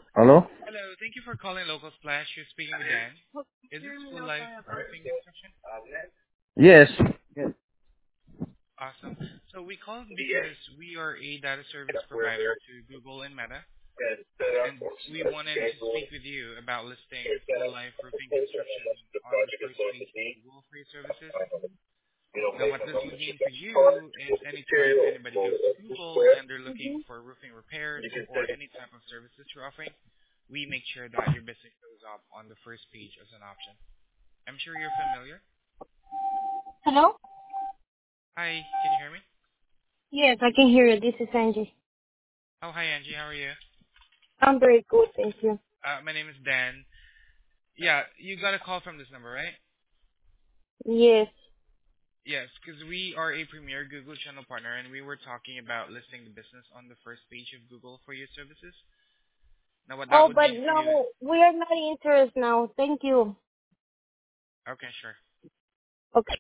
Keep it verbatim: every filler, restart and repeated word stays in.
Hello? Hello. Thank you for calling Local Splash. You're speaking with Dan. Is this Full Life Roofing Construction? Yes. Yes. Awesome. So we called because we are a data service provider to Google and Meta, and we wanted to speak with you about listing Full Life Roofing Construction on the first page of Google for your services. Now, what this would mean for you is anytime anybody goes to Google and they're looking for roofing repairs or any type of services you're offering, we make sure that your business shows up on the first page as an option. I'm sure you're familiar. Hello? Hi, can you hear me? Yes, I can hear you. This is Angie. Oh, hi, Angie. How are you? I'm very good, thank you. Uh, my name is Dan. Yeah, you got a call from this number, right? Yes. Yes, because we are a premier Google channel partner, and we were talking about listing the business on the first page of Google for your services. Now, what that Oh, would but mean for you is, no, we are not interested now. Thank you. okay, sure. Okay.